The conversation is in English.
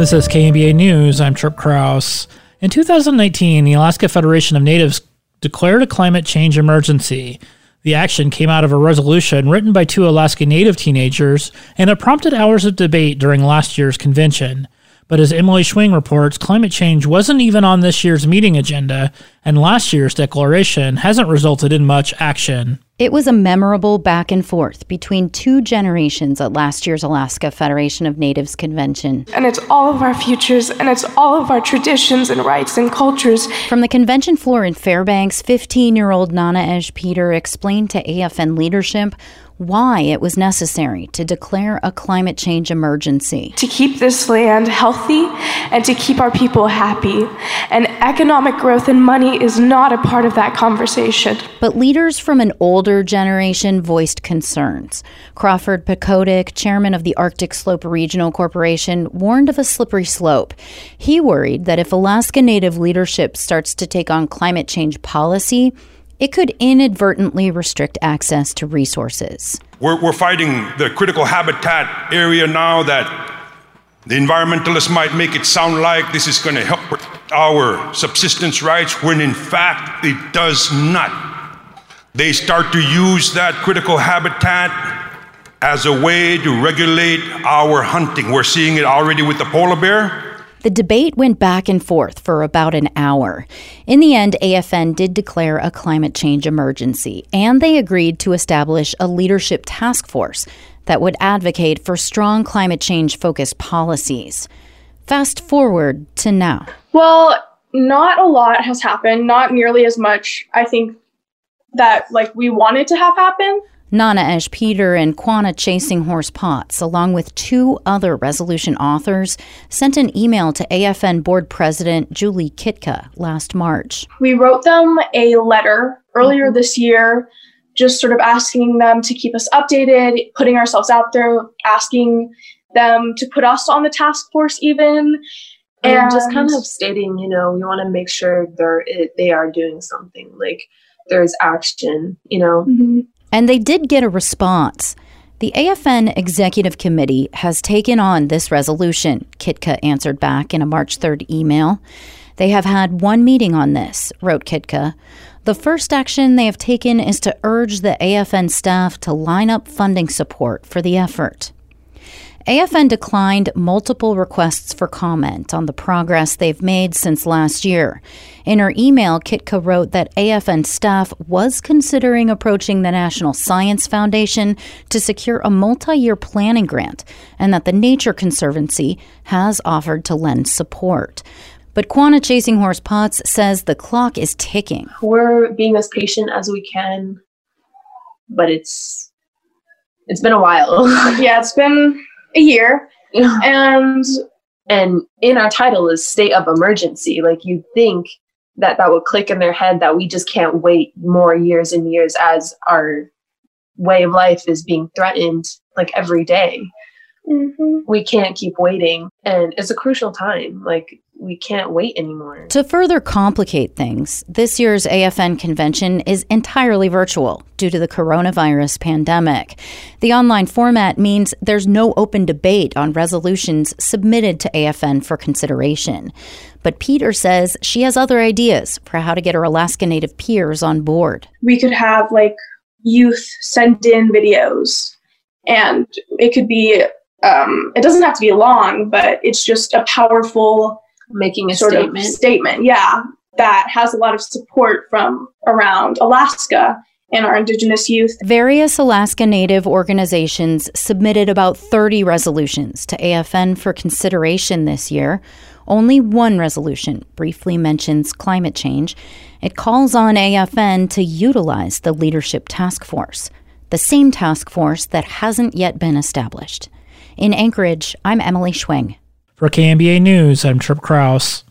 This is KNBA News. I'm Trip Krause. In 2019, the Alaska Federation of Natives declared a climate change emergency. The action came out of a resolution written by two Alaska Native teenagers, and it prompted hours of debate during last year's convention. But as Emily Schwing reports, climate change wasn't even on this year's meeting agenda, and last year's declaration hasn't resulted in much action. It was a memorable back and forth between two generations at last year's Alaska Federation of Natives convention. And it's all of our futures, and it's all of our traditions and rights and cultures. From the convention floor in Fairbanks, 15-year-old Nana Esh Peter explained to AFN leadership why it was necessary to declare a climate change emergency. To keep this land healthy and to keep our people happy. And economic growth and money is not a part of that conversation. But leaders from an older generation voiced concerns. Crawford Pekotic, chairman of the Arctic Slope Regional Corporation, warned of a slippery slope. He worried that if Alaska Native leadership starts to take on climate change policy, it could inadvertently restrict access to resources. We're fighting the critical habitat area now that the environmentalists might make it sound like this is going to help protect our subsistence rights, when in fact it does not. They start to use that critical habitat as a way to regulate our hunting. We're seeing it already with the polar bear. The debate went back and forth for about an hour. In the end, AFN did declare a climate change emergency, and they agreed to establish a leadership task force that would advocate for strong climate change-focused policies. Fast forward to now. Well, not a lot has happened, not nearly as much, I think, that we wanted to have happen. Nana Esh Peter and Quanah Chasing Horse Potts, along with two other resolution authors, sent an email to AFN board president Julie Kitka last March. We wrote them a letter earlier this year, just sort of asking them to keep us updated, putting ourselves out there, asking them to put us on the task force even. And just kind of stating, we want to make sure they are doing something, like there's action, Mm-hmm. And they did get a response. The AFN Executive Committee has taken on this resolution, Kitka answered back in a March 3rd email. They have had one meeting on this, wrote Kitka. The first action they have taken is to urge the AFN staff to line up funding support for the effort. AFN declined multiple requests for comment on the progress they've made since last year. In her email, Kitka wrote that AFN staff was considering approaching the National Science Foundation to secure a multi-year planning grant, and that the Nature Conservancy has offered to lend support. But Quanah Chasing Horse Potts says the clock is ticking. We're being as patient as we can, but it's been a while. Yeah, it's been a year. And in our title is state of emergency. You'd think that would click in their head that we just can't wait more years and years as our way of life is being threatened every day. Mm-hmm. We can't keep waiting, and it's a crucial time. We can't wait anymore. To further complicate things, this year's AFN convention is entirely virtual due to the coronavirus pandemic. The online format means there's no open debate on resolutions submitted to AFN for consideration. But Peter says she has other ideas for how to get her Alaska Native peers on board. We could have youth send in videos, and it could be, it doesn't have to be long, but it's just a powerful making a sort of statement, that has a lot of support from around Alaska and our Indigenous youth. Various Alaska Native organizations submitted about 30 resolutions to AFN for consideration this year. Only one resolution briefly mentions climate change. It calls on AFN to utilize the Leadership Task Force, the same task force that hasn't yet been established. In Anchorage, I'm Emily Schwing. For KNBA News, I'm Trip Krause.